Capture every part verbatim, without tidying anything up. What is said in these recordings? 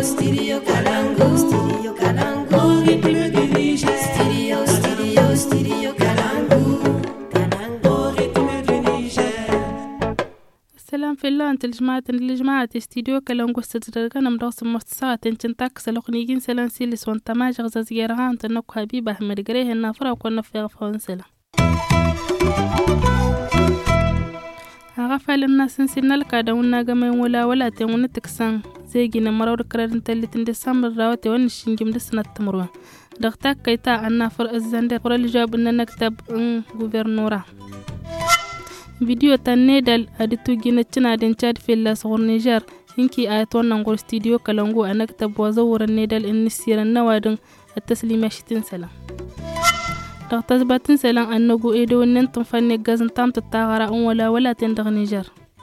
Studio Kalangu, Studio Kalangu, rythme du Niger. Studio, studio, studio Kalangu, Kalangu, rythme du Niger. السلام في الله أنت الجماعة الجماعة استديو كلام قصة درجنا مدرسة مستساعة تنتك سلقنيجين سلام سيلس وانت ما جغز زيارها أنت نك حبيبة أحمد جريه النافرة وكنا في غفوان سلا غفل الناس نسينا لك داونا جمع ولا ولا تيمون تكسان زي جينا مرور كرر تلي تندسام الراوتي ونشين جمدسنا التمروه دغتاك كيتا أن فر الزندر فر الجاب أن نكتب ان غوفرنورا فيديو تنيدل أدتو جينا تنا دنشاد في الله صغر نيجر إنكي آياتون نغور استديو كالونغو أنكتب وزور النيدل إن السير النوادن التسليم شتين سلام دغتاز باتن سلام أنغو إيدو ننتم فاني غازن تام تتاغرا ولا ولا تندغ نيجر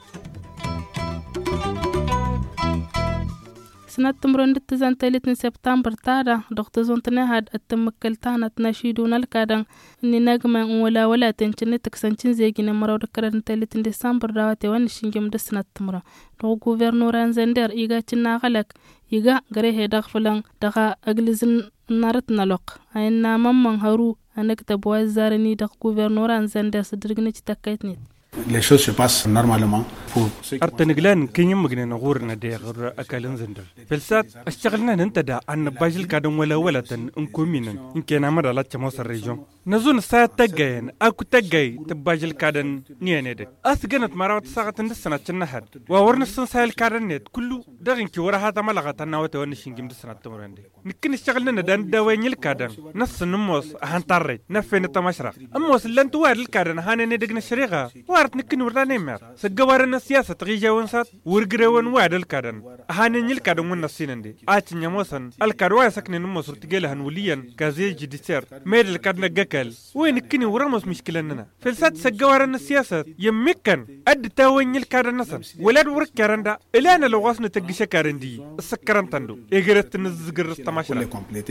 سنة تمرون دتزان تلتن سبتمبر تارا دغتزون تنهاد التمكلتانا تناشيدون الكادن إني نجمع ولا ولا تنشن تكسنشن زيجنا مرور كرن تلتن ديسمبر راوتي وانشين جم دسنة تمرا دغ غوفرنوران زندر إيغا تنا غلق إيغا غريه دغ فلان دغا أغلزن نارتنا لق أينا ممن هارو أنك تبواز زارني دغ غوفرنوران زندر صدرقني تتكيتني Les choses se passent normalement. أرتنقلان كين يمكن نغورنا ديغر أكلن زندر فلسات اشتغلنا ننتدى أن باجل كادم ولا ولا تنكمين يمكن أمر على تموس الريجون نزون ساعة تجاين أكو تجاي تباجل كادن نياندك أثقنت مرات ساعة السنة النهار وورنا السنة سهل كادن نت كله دغين كي ورا هذا ملغة تناوت ونشين جم السنة تمرندي نكين اشتغلنا ندان دوين الكادن نفس النموس هنطري نفين التمشرق أموس اللي أنت وارد الكادن هاني ندقنا الشريعة وارد نكين ورا نيمر سجوارنا السياسة تغيجا ونسات ورجرون وارد الكادن هاني الكادن من السنندي آتي نموسن الكادوا سكن النموس رتجله هنوليا كازي جديسير مير الكادن جك وين كني ورمس مشكلتنا فلسات سجوارنا السياسة يمكن أد تاوين الكارن نسن ولاد ورك كارندا إلا أنا لو وصلنا تجيش كارندي السكران تندو إجرت نزجر استماشنا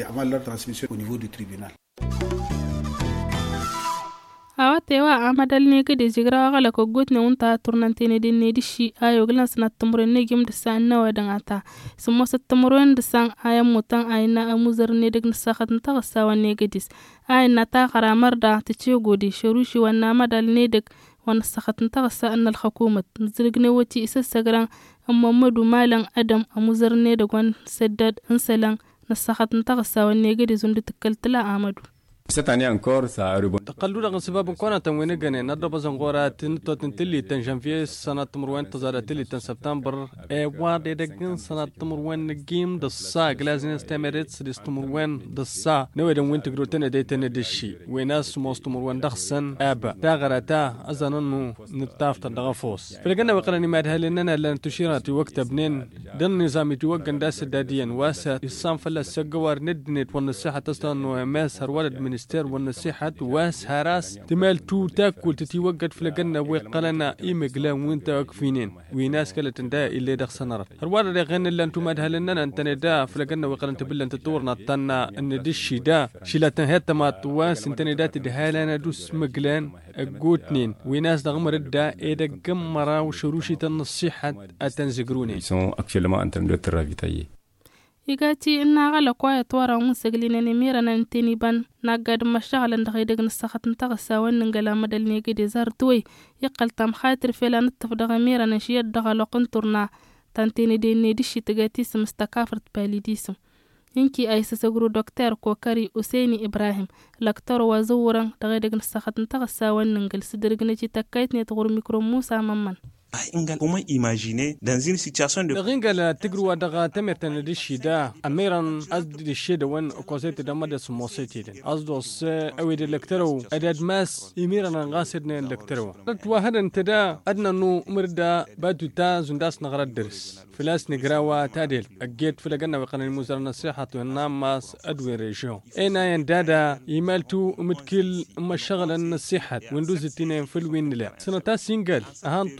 awate wa amadal ne gade jigra gala ko gotne unta turnantene din ne dishi ayo glans na tumure ne gim de san na wadan ata sumo sa tumuren de san ayam mutan ayna amuzar ne de sakhat ta sawa ne gadis ayna ta qaramar da ta ce godi shurushi wanna madal ne de wan sakhat ta sa an al hukumat zirgne wati isa sagran amma madu malan adam amuzar ne de gon saddad insalan na sakhat ta sawa ne gadi zundu takaltala amadu Cette année encore, ça a rebondi. تقلودا غنسباب كنا تنوينغني نضرب زنقورا تنتو تنتلي تن جانفي سنة تمروين تزارة تلي تن سبتمبر اي وادي دقن سنة تمروين جيم دسا غلازين استمرت سدس تمروين دسا نوي دن وين تقرو تن دي تن دشي ويناس موس تمروين دخسن ابا تاغرتا ازانونو نتافت دغفوس فلقنا وقراني ماد هلننا لن تشيرا تي وقت بنين دن نظامي تي وقن داس داديا واسا يسام فلا سقوار ندنت والنصيحة تستانو ماس هرولد منستير والنصيحة واس هراس تمال تو تاكل تتيوقت فلقنا وقلنا إيمقلا وانت واقفينين ويناس كلا تندا اللي دخ سنرة الوارد اللي غن اللي انتو ماد هلننا انت ندا فلقنا وقلنا تبلا انت تورنا تنا ان دشي دا شيلا تنهيت ما تواس انت ندا تدهالنا دوس مقلان قوتنين ويناس دغمر الدا ايدا قمرا وشروشي النصيحة اتنزقروني Ils sont actuellement en train de te ravitailler. igati ina gala kwaya twara un segline ne mira nan tini ban nagad mashagala ndagay dag nasakhat ntaga sawan ngala madal ne gede zar toy yaqal tam khatir felan tafdaga mira nan shiyad daga loqon turna tantini de ne dishi tigati smstakafrt palidism inki ay sasagru doktor kokari Usaini Ibrahim laktor wazuran dagay dag nasakhat ntaga sawan ngal sidirgne ci takayt ne tgur mikro Musa Mamman Comment imaginer dans une situation de غينغال تقروا دغا تمتن دشيدا اميران از دشيدا وين كوزيت دمد سموسيتي ازدوس اويد الكترو اداد ماس يميران غاسدنا الكترو وهذا انتدا ادنا نو مردا باتو تا زنداس نغرد درس فلاس نغراوا تاديل اجيت فلقنا وقنا المزار نصيحه والناماس ادوي ريجيون انا يندادا يمالتو متكل مشغل النصيحه ويندوز تنين في الوين لا سنه سينجل اهانتو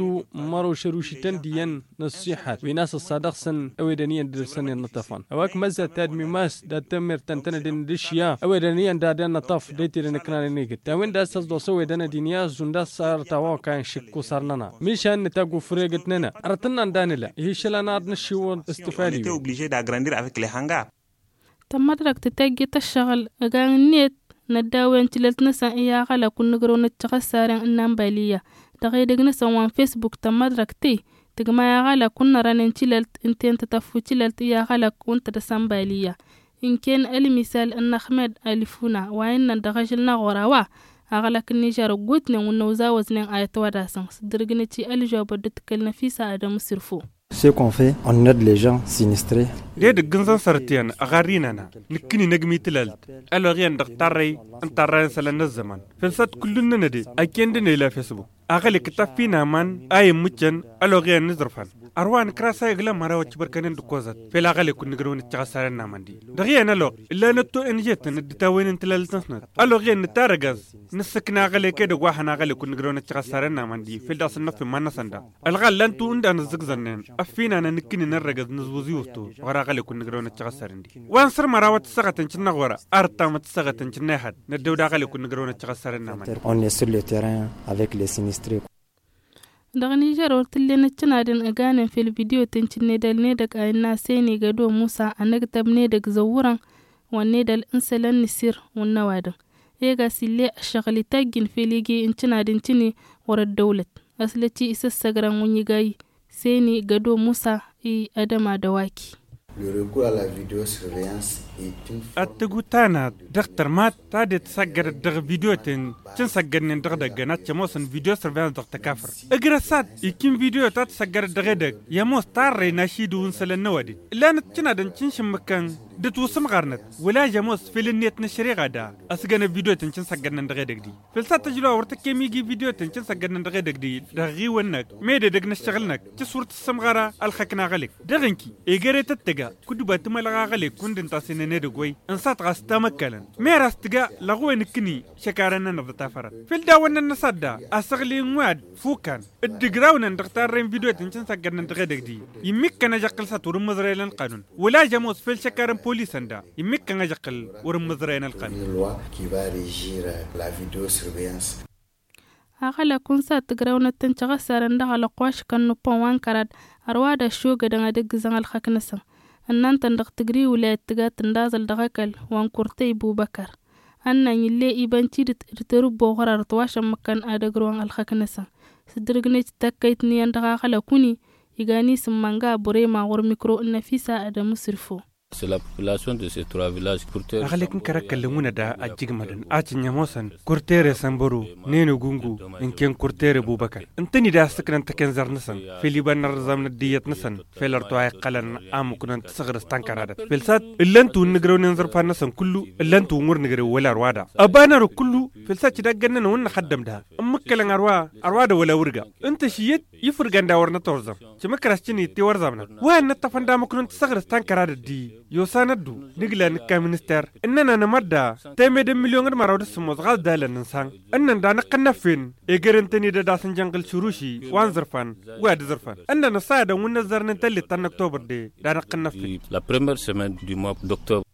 مرو شروشتن ديان نصيحة وناس الصادق سن أودانيا درسن النطفان أواك مزة تادمي ماس دا تمر تنتنا دين دشيا أودانيا دا دين نطف ديتي لنكنا نيجي تاوين دا سازدو سوي دانا دينيا زوندا صار تاوا كان شكو صارنا مشان نتاقو فريقتنا أرتنا دانيلا هيشلانا نشيو استفادي obligé d'agrandir avec les hangars. تمدرك تتاجي تشغل أجان النت نداوين تلت نسا إيا غلا كن نقرو نتغسارين إنام بالية تغيدق نسا وان فيسبوك تمدرك تي تجمع يا غلا كن رانين تلت انتين تتفو تلت إيا غلا كن تدسام بالية إن كان المثال أن أحمد ألفونا وإن ندغجلنا غراوا أغلق النيجار قوتنا ونوزا وزنين آيات وداسان صدرقنتي الجواب دتكلنا في ساعدة مصرفو. Ce qu'on fait, on aide les gens sinistrés. ديد جنزان سرتيان أغاريننا نكني نجمي تلال ألوغيان دكتاري أنتارين سلنا الزمان فلسات كلنا ندي أكيد نيلا فيسبوك أغلى كتاب فينا من أي مجن ألوغيان نزرفان أروان كراسة يغلا مرا وتبركنن دكوزات فلا أغلى كن نجرون نتجسرن نامندي دغيا نلو إلا نتو إنجت ندتاوين انتلال تنسنت ألوغيان نتارجز نسكنا أغلى كده واحنا أغلى كن نجرون نتجسرن نامندي في داس النف ما نسندا الغال لن تو عند نزقزنن أفينا نكني نرجز نزوزيوتو غالي كون نقرون نتغسرن دي وانصر مراوات سغتن چنا غورا ارتامت سغتن چنا حد ندو دا غالي كون نقرون نتغسرن نام on est sur le terrain avec les sinistrés. دغني جرور تلنا چنادن اغانن في الفيديو تنچني دل نيدك اينا سيني غدو موسى انغتب نيدك زوران ونيدل انسلن نسير ونوادن ايغا سيلي الشغلي تاجين في ليغي انچنادن چني ور الدولة اصلتي اسسغران ونيغاي سيني غدو موسى اي ادما دواكي. Le recours à la vidéosurveillance est une forme... أتقولنا دكتور مات تادي تسجل دغ فيديو تن تنسجل دغ دغنا تموسن فيديو سيرفيس دغ تكافر إجراسات يكين فيديو تات تسجل دغ دغ يموس تاري ناشيدون سلنا ودي لا نتشنا دن تنش مكان دتوسم غارنت ولا جموس في النيت نشري غدا أسجل فيديو تن تسجل دغ دغ دي فلسات تجلو ورتك ميجي فيديو تن تسجل دغ دغ دي دغي ونك ميد دغ نشتغلنك تصورت السمغرة الخكنا غلك دغنكي إجريت التجا كدو باتما لغا غلي كندن تاسيني ندغوي انسات غاستا مكالن ميراس تجا لغوي نكني شكارنا نبتا فرات في الداون النصدا اسغلي مواد فوكان الدغراون ندختارين فيديو تنشن سغن ندغدغ دي يمك كان جقل ساتور مزريلن قانون ولا جاموس في الشكارن بوليس اندا يمك كان جقل ور مزريلن القانون loi qui va régir la vidéosurveillance. أغلى كونسا تقراونا تنشغى سارن دغا قواش كانو بوان كراد أروادا شوغا دغا دغ زنغ الخاكنسا أنان تندق تقري ولا تقا تندازل دغاكل وان كورتي بو بكر أنان يلي إبان تيرت رترو بوغرار تواشا مكان آدقروان الخاكنسا سدرقنيت تاكيت نيان دغا غلا كوني إغاني سمانغا بوريما غور ميكرو النفيسة آدا مصرفو. C'est la population de ces trois villages courteurs. أغلق كرك اللمونة دا أجيك مدن أجي نموسن كورتير سامبورو نينو غونغو إن كان كورتير أبو بكر أنتني دا سكن تكنزر نسن في ليبان نرزام نديت نسن في الارتواء قلن آمو كنا تسغر استانكرادت في السات اللي انتو نقرو ننظر فانسن كله اللي انتو مور نقرو ولا روادا أبانا رو كله في السات دا جنن ون خدم ده أمكلن أروا أروادا ولا ورقة أنت شيت يفرقان دا ورنا تورزم شمكراشتني تي ورزامنا وين نتفن دا مكنا تسغر استانكرادت دي يوساندو نقلن كمينستر إننا نمدا تيمد مليون مرة سموز غال دالن نسان إننا دا نقنفين إيجرنتني دا داسن جنگل شروشي وان زرفان واد زرفان إننا نصادا ونزر ننتلي تن أكتوبر دي دا نقنفين. La première semaine du mois d'octobre.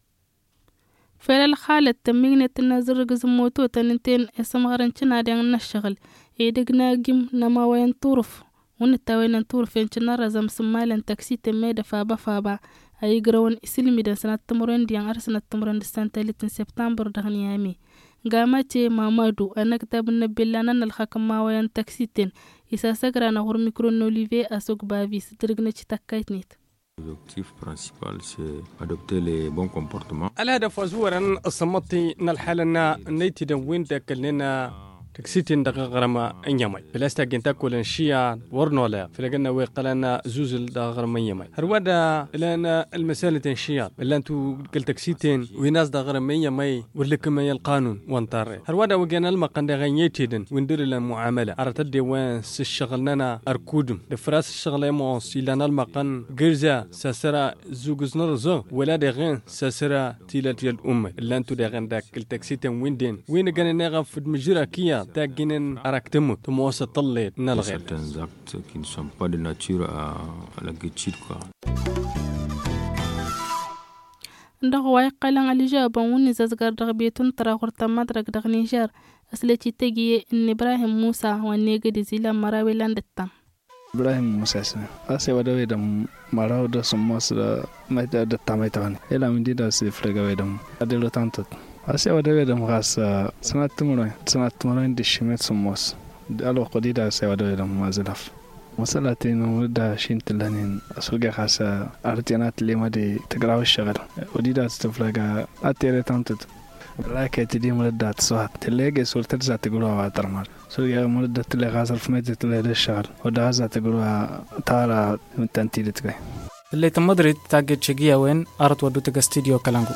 فعل الخالة تمينة النظر جزموتو تنتين اسم غرنشنا ديان نشغل إيدقنا جيم نما وين طرف ونتاوين طرف ينشنا رزم سمالا تاكسي تميدا فابا فابا أي جرون إسلامي دان سنة تمرين ديان أرسنة تمرين دستان تالتين سبتمبر دغنيامي قامتي مامادو أنا كتاب نبيلانا الحكم ما وين تاكسيتين إسا سكرانا غور ميكرو نوليفي أسوك بافيس درغنتي تاكايتنيت. L'objectif principal, c'est adopter les bons comportements. الهدف زورا الصمتي نالحالنا نيتي دوين داكلنا تكسيتين دغرما انيماي بلاستا جنتاكل انشيا ورنولا فلقنا ويقلنا زوزل دغرما انيماي هروادا لنا المساله انشيا الا انتو قلت تكسيتين وناس دغرما انيماي ولكم القانون وانطار هروادا وقنا المقن دغنيتيدن وندير لها معامله ارتدي وين شغلنا اركودم دفراس الشغل مونس لنا المقن غيرزا ساسرا زوجزنر زو ولا دغين ساسرا تيلا ديال الامه الا انتو دغن داك التكسيتين ويندين وين كان نغف في المجرى كيا تاجين أراكتمو تموس طلّي نلغي certains actes qui ne sont pas de nature à, à la guéchide quoi. ndaqway qalan alijaban woni zasgar daqbiyatun tara qurta madrak daq Niger aslati tagiye in Ibrahim Musa wanne gadi zila marawi landatta Ibrahim Musa sa ase wadawe dam maraw da somos da maita da tamaita wan ela mindi da se frega wedam adelo tanto ase wadawe dam gas sanat tumuno sanat tumuno indi shimet somos alo qodida ase wadawe dam mazalaf مسألة ودا شنت لانين أسوق خاصة أرتينات اللي ما دي تقرأ الشغل ودي دا تفلقى أتيري تانتت لكن تدي ملدات صوت تلاقي سول ترجع تقولها ترمال سوق ملدات تلاقي غازر في ميت تلاقي الشغل ودا غازر تقولها تارا من تنتيل تقول اللي تمدري تاجد شقية وين أرت ودو تجا استديو كلامكو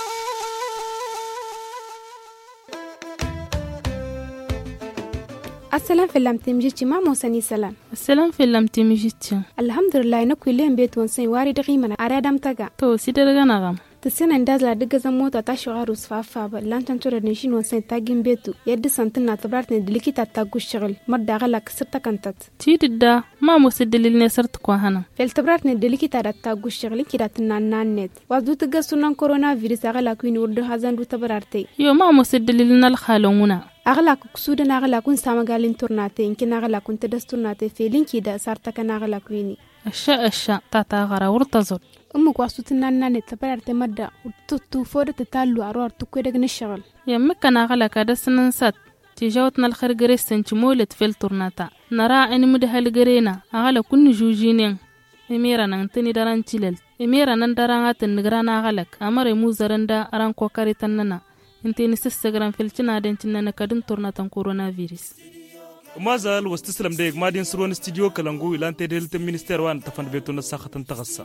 السلام في اللام تمجيتي ما موسني سلام السلام في اللام تمجيتي الحمد لله نكوي لين بيت ونسين واري دقيمنا أرادم تجا تو سيدرجا نغم تسنى نداز لا دقة زموت أتاشو عروس فافا بلان تنتظر نشين ونسين تاجين بيتو يد سنتنا تبرتني دلكي تتاجو الشغل مرة غلق سرتا كنتت تيد دا ما مسدل اللي صرت كوهنا في تبرتني دلكي تتاجو الشغل كده تنان نت وضو تجا سنان كورونا فيروس غلق وين ورد هزان رو تبرتي يو ما مسدل اللي نالخالونا أغلق كسودنا أغلق كن سامقالين تورناتي إنكن أغلق كن تدس تورناتي في لينكي دا سارتك أغلق ويني الشاء الشاء تاتا غرا ورتزر أمك واسوتنا ناني تبررت مدى وتتو فورة تتالو أروار تكويدك نشغل يمك أنا أغلق دس ننسات تجاوتنا الخير جريسن تمولت في التورناتا نرى أن مدها الجرينا أغلق كن جوجينين إميرا ننتني داران تلل إميرا نندرانات النجرانا أغلق أمر موزرندا أران كوكاري تننا انتي نسستغرام فيلتنا دنتنا نكادن تورناتان كورونا فيروس مازال واستسلم ديك مادين سرون استديو كلانغو إلان تدلت المينستير وان تفن بيتون الساخة تغسى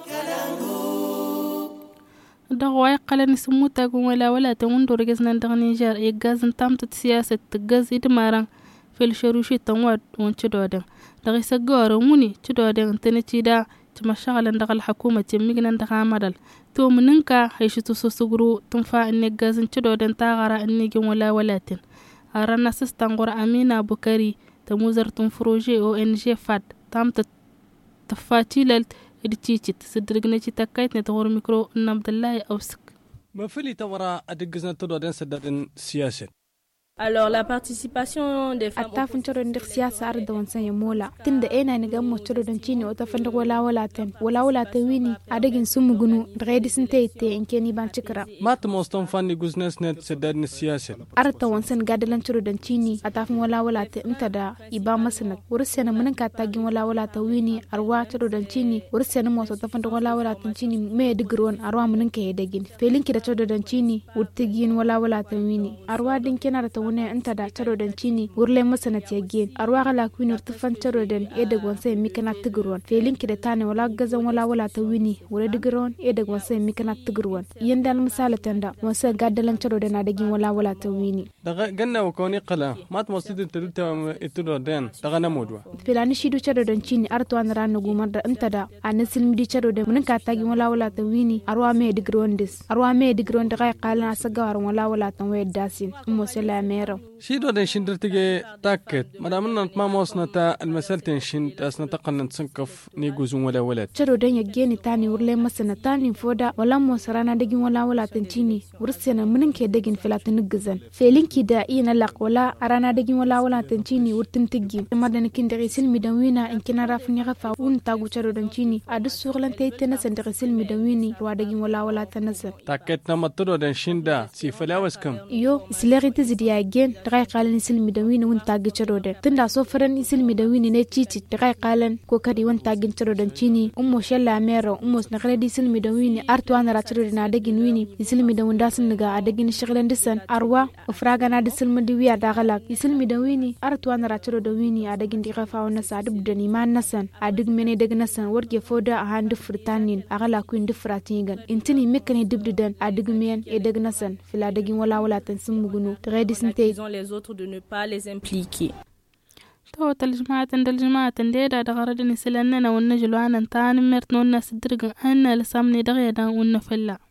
دغواي قال نسمو تاغون ولا ولا تمندو رجزنا دغ نيجر يغازن تامت سياسة تغاز إدماران في الشروشي تنواد وانشدودن دغي سغورو موني تشدودن تنتيدا تمشغل دغ الحكومة تميغنا دغ عمدل تو مننكا هيشتو سوسغرو تنفع ان غازن تشدودن تاغرا ان ولا ولاتن أرانا سستنغور أمينة بكري تموزر تنفروجي أو إن جي فاد تامت تفاتيل التيتشت سدرجنا تكايت نتغور ميكرو نبض الله أوسك ما فيلي تورا أدقزنا تدودن سدادن سياسة Alors la participation des femmes attafin toro ndir siyasa ar da wansan ya mola tunda ena ni gammo toro don chini o tafanda wala wala tan wala wala ta wini adagin sumugunu dredi sinte ite enkeni ban cikra mat moston fanni guznes net sedad siyasa ar ta wansan gadalan toro don chini atafin wala wala ta inta da iba masana ursena munin ka tagin wala wala ta wini arwa toro don chini ursena mo tafanda wala wala tan chini me digron arwa munin ka hedagin felinki da toro don chini urtigin wala wala ta wini arwa din kenar ta ne anta da taro dan chini urle masana tiagin arwa gala kwinur tufan taro dan edeg wonse mikana tigron felin ki da tane wala gazan wala wala ta wini wala digron edeg wonse mikana tigron yendal misala tanda wonse gadalan taro dan adagin wala wala ta wini daga ganna wa koni qala mat masjid tadta itudo dan daga namodwa filani shidu taro dan chini arto an ran gumar da anta da anasil midi taro dan mun ka tagin wala wala ta wini arwa me digron dis arwa me digron daga qala asagawar wala wala ta we dasin mo selame شيدو دين شندرتيجي تاكد مدام نت ما موسنتا المسألة شند أسنا تقلنا نسنكف نيجوزون ولا ولد شدو دين يجيني تاني ورلي مسنا تاني فودا ولا موسرانا دقين ولا ولا تنتيني ورسنا منن كي دقين فلا تنجزن فيلين كده إينا لق ولا أرانا دقين ولا ولا تنتيني ورتنتجي مدن كندري سلمي دوينا إن كنا رافني غفا ونتاجو شدو دنتيني أدو سوغلان تيتنا سندري سلمي دويني روادقين ولا ولا تنزل تاكد نمطرو دين شندا سيفلاوس كم يو سلغي تزدي أجين دغاي قالن يسلمي دوين ونتاجي شرودن تندا سوفرن يسلمي دوين نتشيتي دغاي قالن كوكري ونتاجي شرودن تشيني أمو شلا ميرو أمو نغري يسلمي دوين أرتو أنا راتشرودن أدقين ويني يسلمي دوين داسن نجا أدقين شغلن دسن أروا وفراغنا دسلم دويا دغلاك يسلمي دويني أرتو أنا راتشرودن ويني أدقين دغفا ونسا دبدني ما نسن أدق مني دغ نسن ورجي فودا هاند فرتانين أغلا كوين دفراتينغن انتني مكني دبدن أدق مين يدغ نسن فلا دغين ولا ولا تنسمغنو تغي دسنتي les autres de ne pas les impliquer. تو الجماعة عند الجماعة ديدا دغردني سلننا ونجلو عنا تاني مرتنا والناس درقا أنا لسامني دغيدا ونفلا